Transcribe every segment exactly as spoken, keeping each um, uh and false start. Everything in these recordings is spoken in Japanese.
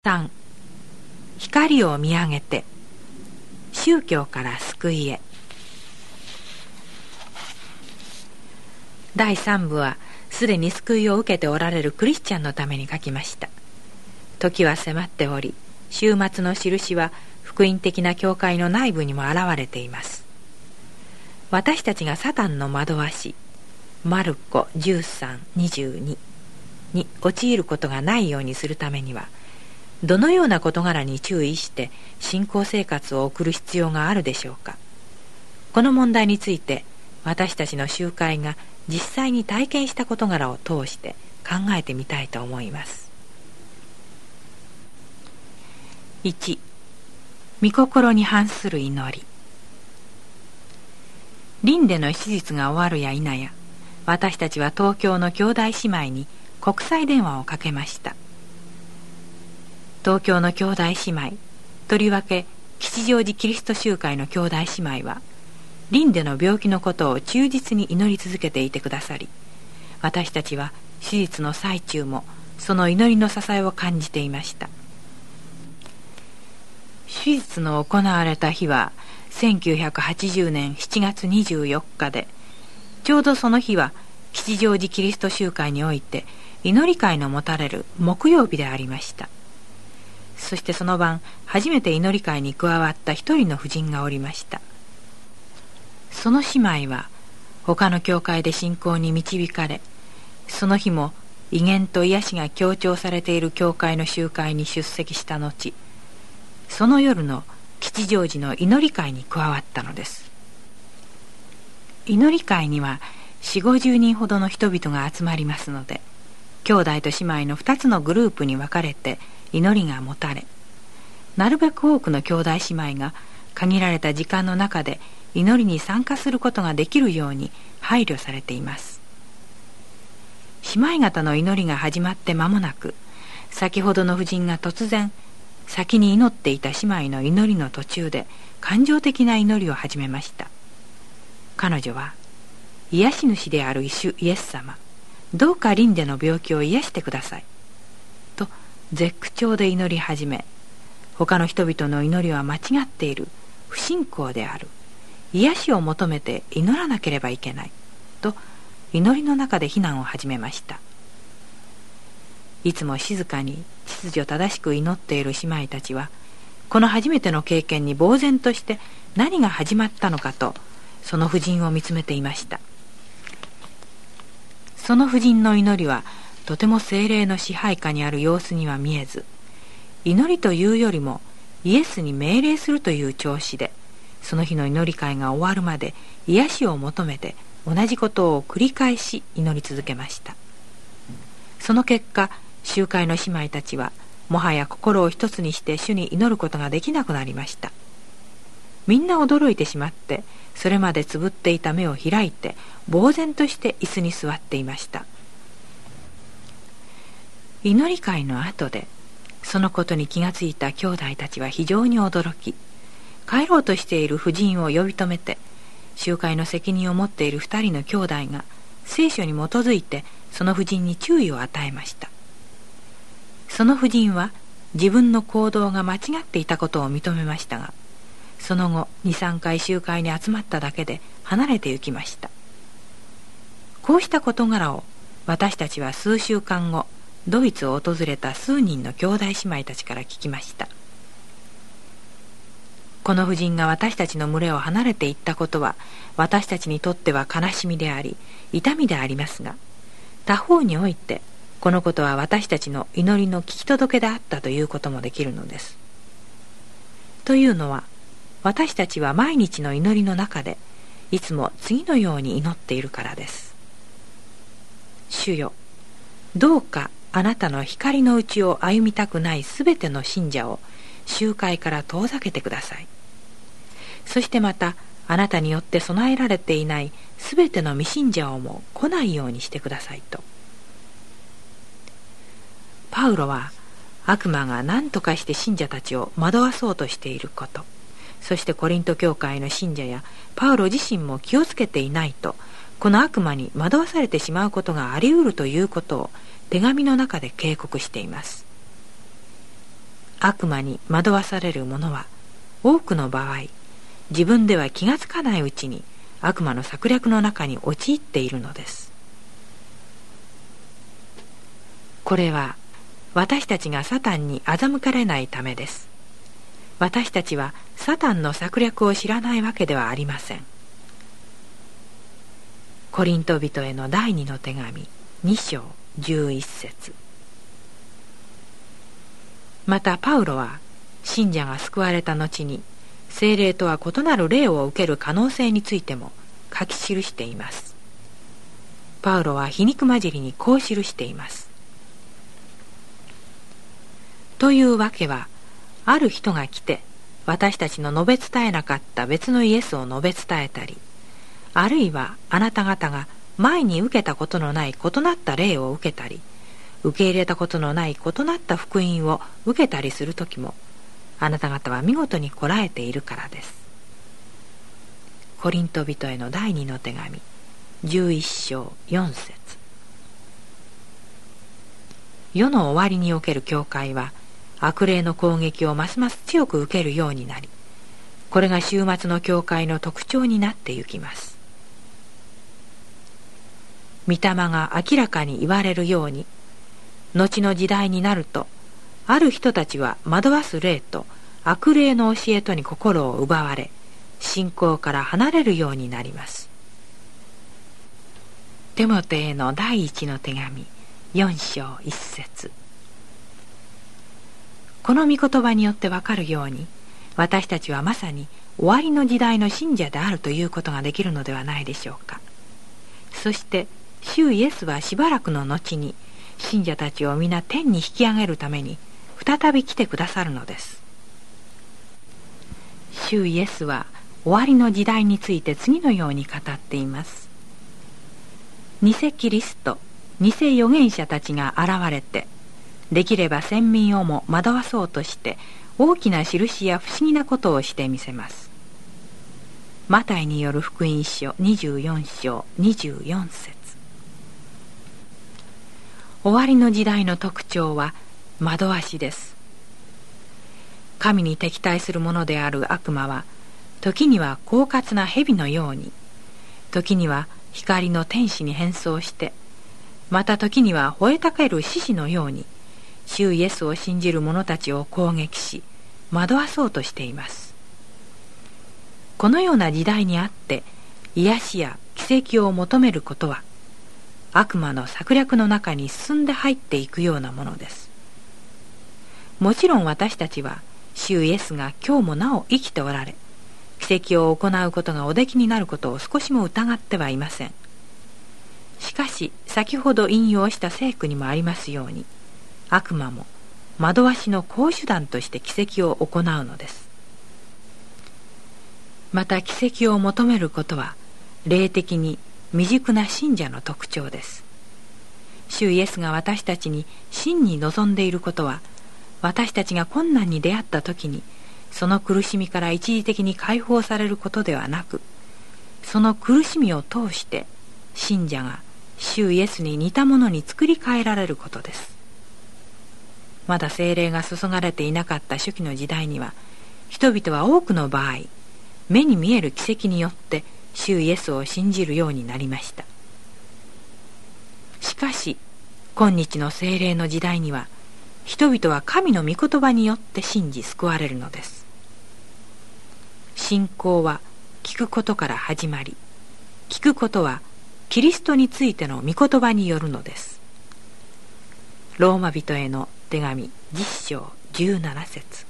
さん、光を見上げて、宗教から救いへ。だいさん部はすでに救いを受けておられるクリスチャンのために書きました。時は迫っており、終末の印は福音的な教会の内部にも現れています。私たちがサタンの惑わし、マルコじゅうさん、にじゅうにに陥ることがないようにするためには、どのような事柄に注意して信仰生活を送る必要があるでしょうか。この問題について私たちの集会が実際に体験した事柄を通して考えてみたいと思います。いち、御心に反する祈り。輪廻の手術が終わるや否や、私たちは東京の兄弟姉妹に国際電話をかけました。東京の兄弟姉妹、とりわけ吉祥寺キリスト集会の兄弟姉妹は、輪廻の病気のことを忠実に祈り続けていてくださり、私たちは手術の最中もその祈りの支えを感じていました。手術の行われた日はせんきゅうひゃくはちじゅうねんしちがつにじゅうよっかで、ちょうどその日は吉祥寺キリスト集会において祈り会の持たれる木曜日でありました。そしてその晩、初めて祈り会に加わった一人の婦人がおりました。その姉妹は他の教会で信仰に導かれ、その日も威厳と癒しが強調されている教会の集会に出席した後、その夜の吉祥寺の祈り会に加わったのです。祈り会にはよんじゅう、ごじゅうにんほどの人々が集まりますので、兄弟と姉妹のふたつのグループに分かれて祈りが持たれ、なるべく多くの兄弟姉妹が限られた時間の中で祈りに参加することができるように配慮されています。姉妹方の祈りが始まって間もなく、先ほどの婦人が突然、先に祈っていた姉妹の祈りの途中で感情的な祈りを始めました。彼女は、癒し主である主イエス様、どうか輪廻の病気を癒してくださいと絶句調で祈り始め、他の人々の祈りは間違っている、不信仰である、癒しを求めて祈らなければいけないと祈りの中で非難を始めました。いつも静かに秩序正しく祈っている姉妹たちは、この初めての経験に呆然として何が始まったのかと、その婦人を見つめていました。その婦人の祈りはとても聖霊の支配下にある様子には見えず、祈りというよりもイエスに命令するという調子で、その日の祈り会が終わるまで癒しを求めて同じことを繰り返し祈り続けました。その結果、集会の姉妹たちはもはや心を一つにして主に祈ることができなくなりました。みんな驚いてしまって、それまでつぶっていた目を開いて呆然として椅子に座っていました。祈り会の後でそのことに気がついた兄弟たちは非常に驚き、帰ろうとしている婦人を呼び止めて、集会の責任を持っている二人の兄弟が聖書に基づいてその婦人に注意を与えました。その婦人は自分の行動が間違っていたことを認めましたが、その後に、さんかい集会に集まっただけで離れて行きました。こうした事柄を私たちは数週間後、ドイツを訪れた数人の兄弟姉妹たちから聞きました。この婦人が私たちの群れを離れていったことは、私たちにとっては悲しみであり痛みでありますが、他方においてこのことは私たちの祈りの聞き届けであったということもできるのです。というのは、私たちは毎日の祈りの中でいつも次のように祈っているからです。主よ、どうかあなたの光のうちを歩みたくないすべての信者を集会から遠ざけてください。そしてまた、あなたによって備えられていないすべての未信者をも来ないようにしてくださいと。パウロは悪魔が何とかして信者たちを惑わそうとしていること、そしてコリント教会の信者やパウロ自身も気をつけていないと、この悪魔に惑わされてしまうことがあり得るということを手紙の中で警告しています。 悪魔に惑わされる者は多くの場合、自分では気がつかないうちに悪魔の策略の中に陥っているのです。これは私たちがサタンに欺かれないためです。私たちはサタンの策略を知らないわけではありません。コリント人への第二の手紙に章じゅういち節。またパウロは信者が救われた後に聖霊とは異なる霊を受ける可能性についても書き記しています。パウロは皮肉交じりにこう記しています。というわけは、ある人が来て私たちの述べ伝えなかった別のイエスを述べ伝えたり、あるいはあなた方が前に受けたことのない異なった霊を受けたり、受け入れたことのない異なった福音を受けたりするときも、あなた方は見事にこらえているからです。コリント人への第二の手紙じゅういち章よん節。世の終わりにおける教会は悪霊の攻撃をますます強く受けるようになり、これが終末の教会の特徴になってゆきます。御霊が明らかに言われるように、後の時代になると、ある人たちは惑わす霊と悪霊の教えとに心を奪われ、信仰から離れるようになります。テモテへの第一の手紙よん章いち節。この御言葉によってわかるように、私たちはまさに終わりの時代の信者であるということができるのではないでしょうか。そして主イエスはしばらくの後に信者たちを皆天に引き上げるために再び来てくださるのです。主イエスは終わりの時代について次のように語っています。偽キリスト、偽預言者たちが現れて、できれば先民をも惑わそうとして大きな印や不思議なことをしてみせます。マタイによる福音書にじゅうよん章にじゅうよん節。終わりの時代の特徴は惑わしです。神に敵対するものである悪魔は、時には狡猾な蛇のように、時には光の天使に変装して、また時には吠えたける獅子のように、主イエスを信じる者たちを攻撃し、惑わそうとしています。このような時代にあって、癒しや奇跡を求めることは、悪魔の策略の中に進んで入っていくようなものです。もちろん私たちは、主イエスが今日もなお生きておられ、奇跡を行うことがおできになることを少しも疑ってはいません。しかし、先ほど引用した聖句にもありますように、悪魔も惑わしの好手段として奇跡を行うのです。また奇跡を求めることは、霊的に未熟な信者の特徴です。主イエスが私たちに真に望んでいることは、私たちが困難に出会った時に、その苦しみから一時的に解放されることではなく、その苦しみを通して信者が主イエスに似たものに作り変えられることです。まだ聖霊が注がれていなかった初期の時代には、人々は多くの場合、目に見える奇跡によって主イエスを信じるようになりました。しかし、今日の聖霊の時代には、人々は神の御言葉によって信じ救われるのです。信仰は聞くことから始まり、聞くことはキリストについての御言葉によるのです。ローマ人への手紙じゅっ章じゅうなな節。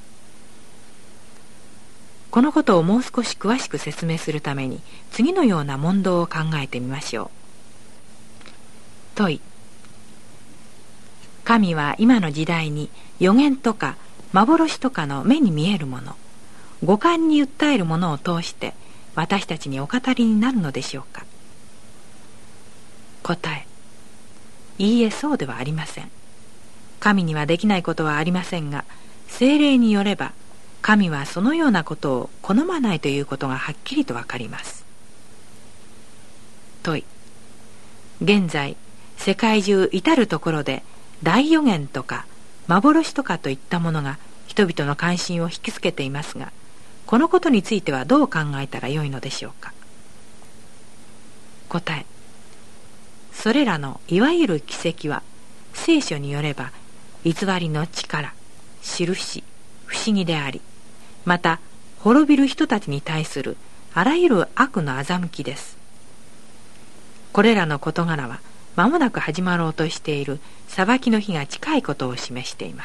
このことをもう少し詳しく説明するために、次のような問答を考えてみましょう。問い。神は今の時代に預言とか幻とかの目に見えるもの、五感に訴えるものを通して私たちにお語りになるのでしょうか。答え。いいえ、そうではありません。神にはできないことはありませんが、聖霊によれば神はそのようなことを好まないということがはっきりとわかります。問い。現在世界中至るところで大預言とか幻とかといったものが人々の関心を引きつけていますが、このことについてはどう考えたらよいのでしょうか。答え、それらのいわゆる奇跡は聖書によれば偽りの力、印、不思議であり、また滅びる人たちに対するあらゆる悪の欺きです。これらの事柄は間もなく始まろうとしている裁きの日が近いことを示しています。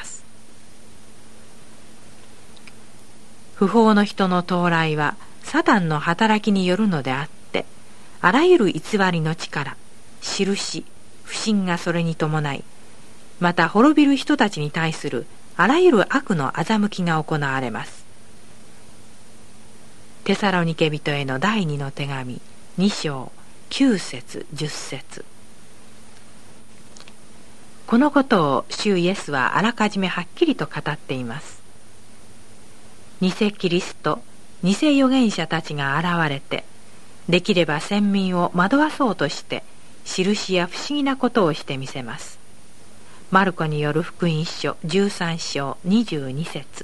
不法の人の到来はサタンの働きによるのであって、あらゆる偽りの力、印、不信がそれに伴い、また滅びる人たちに対するあらゆる悪の欺きが行われます。テサロニケ人への第二の手紙に章きゅう節じゅっ節。このことを主イエスはあらかじめはっきりと語っています。偽キリスト、偽預言者たちが現れて、できれば先民を惑わそうとして印や不思議なことをしてみせます。マルコによる福音書じゅうさん章にじゅうに節。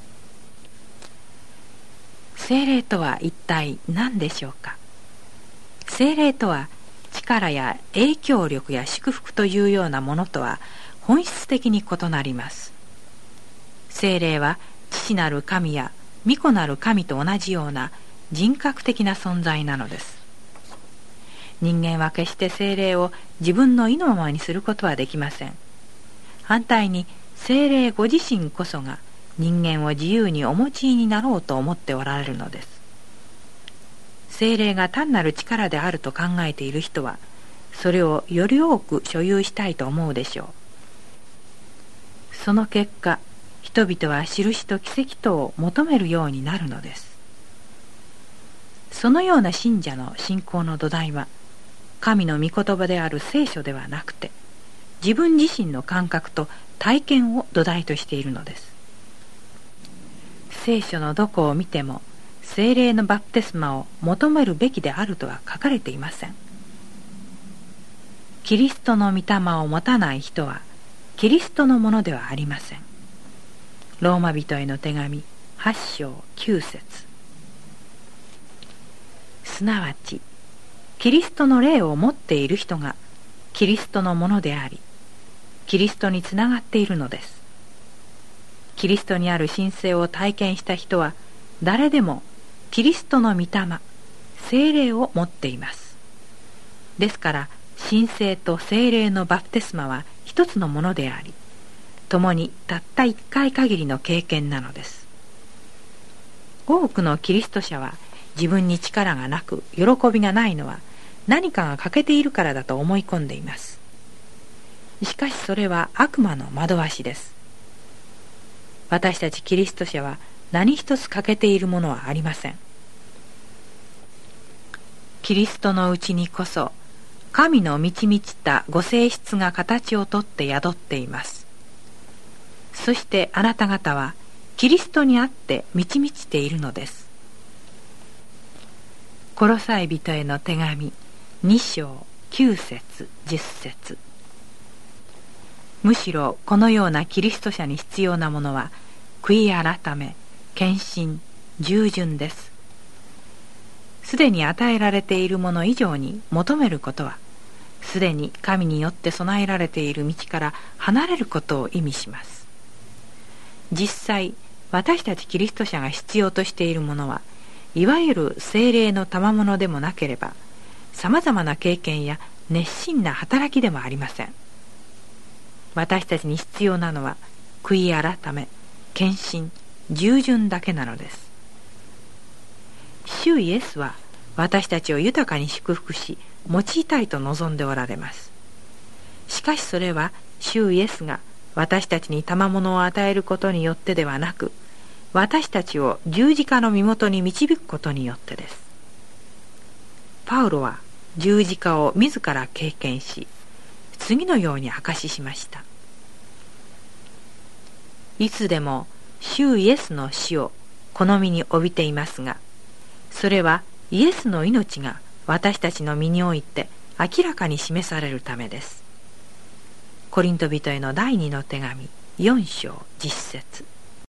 聖霊とは一体何でしょうか。聖霊とは力や影響力や祝福というようなものとは本質的に異なります。聖霊は父なる神や御子なる神と同じような人格的な存在なのです。人間は決して聖霊を自分の意のままにすることはできません。反対に聖霊ご自身こそが人間を自由にお持ちになろうと思っておられるのです。聖霊が単なる力であると考えている人は、それをより多く所有したいと思うでしょう。その結果、人々は印と奇跡とを求めるようになるのです。そのような信者の信仰の土台は、神の御言葉である聖書ではなくて、自分自身の感覚と体験を土台としているのです。聖書のどこを見ても、聖霊のバプテスマを求めるべきであるとは書かれていません。キリストの御霊を持たない人は、キリストのものではありません。ローマ人への手紙はち章きゅう節。すなわち、キリストの霊を持っている人がキリストのものであり、キリストにつながっているのです。キリストにある神聖を体験した人は誰でもキリストの御霊、聖霊を持っています。ですから神聖と聖霊のバプテスマは一つのものであり、共にたった一回限りの経験なのです。多くのキリスト者は自分に力がなく喜びがないのは何かが欠けているからだと思い込んでいます。しかしそれは悪魔の惑わしです。私たちキリスト者は何一つ欠けているものはありません。キリストのうちにこそ神の満ち満ちたご性質が形をとって宿っています。そしてあなた方はキリストにあって満ち満ちているのです。コロサイ人への手紙に章きゅう節じゅっ節。むしろこのようなキリスト者に必要なものは悔い改め、献身、従順です。すでに与えられているもの以上に求めることは、すでに神によって備えられている道から離れることを意味します。実際、私たちキリスト者が必要としているものは、いわゆる聖霊の賜物でもなければ、さまざまな経験や熱心な働きでもありません。私たちに必要なのは悔い改め、献身、従順だけなのです。主イエスは私たちを豊かに祝福し用いたいと望んでおられます。しかしそれは主イエスが私たちに賜物を与えることによってではなく、私たちを十字架の身元に導くことによってです。パウロは十字架を自ら経験し、次のように証ししました。いつでも主イエスの死を好みに帯びていますが、それはイエスの命が私たちの身において明らかに示されるためです。コリント人への第二の手紙よん章実節。